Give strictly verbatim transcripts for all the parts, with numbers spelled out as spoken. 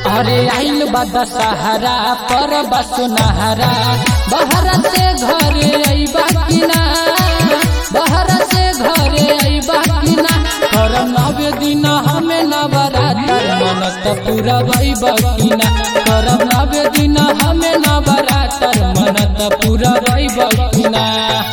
अरे आइल बा दशहरा पर बसुनहरा बहर से घरे अइबा कि ना, बहर से घरे अइबा कि ना। कर नवे दिन हमें नवरात्र मनत पूरा भइबा कि ना, कर नवे दिन हमें नवरात्र मनत पूरा भइबा कि ना।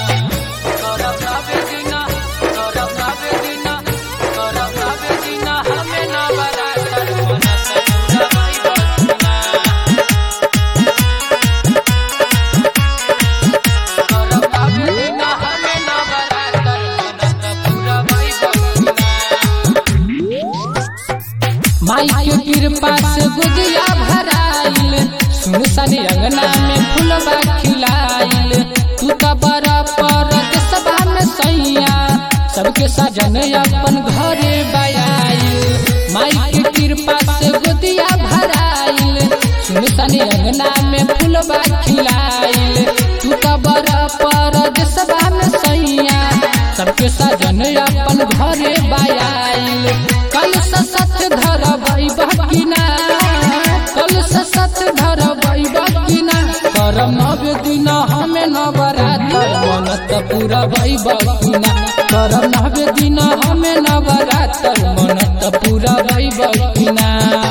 माई के कृपा से गुजिया भराइल, सुनसनी अंगना में फुलवा खिलाइल। तू तो बड़ा पर सभा में सैया सबके सजन अपन घरे बयाइल। माई के कृपा से गुजिया भराइल, सुनसनी अंगना में फुलवा खिलाइल। तू तो बड़ा पर सभा में सैया सबके सजन अपन घरे बयाइल। कल सत धरबई बकिना, कल सत धरबई बकिना। करम नवे दिन हमें नवरात्र मनत पूरा भई बकिना, करम नवे दिन हमें नवरात्र मनत पूरा भई बकिना।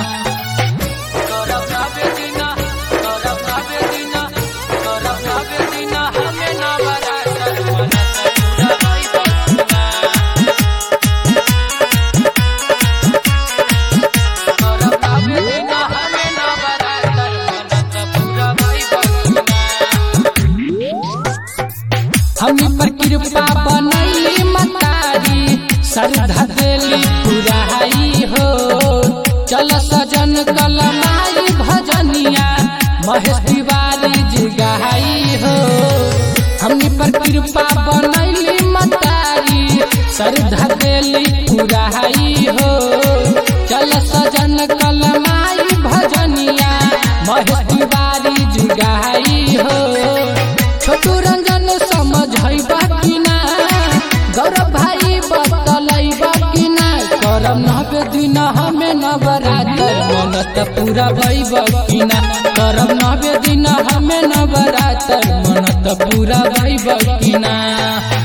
हमी पर कृपा बनैली मतारी श्रद्धा देली पुराई हो। चल सजन कलमाई भजनिया महेश तिवारी जी गाई हो। हमी पर कृपा बनैली मतारी श्रद्धा देली पुराई हो। चल सजन कलमाई भजनिया महेश तिवारी जी गाई हो। छोटू रंजन समझैबा कि ना, गौरव भाई बतलैबा कि ना। करम नवे दिन हमें नवरात्र मनत पूरा भइबा कि ना, करम नवे दिन हमें नवरात्र मनत पूरा भइबा कि ना।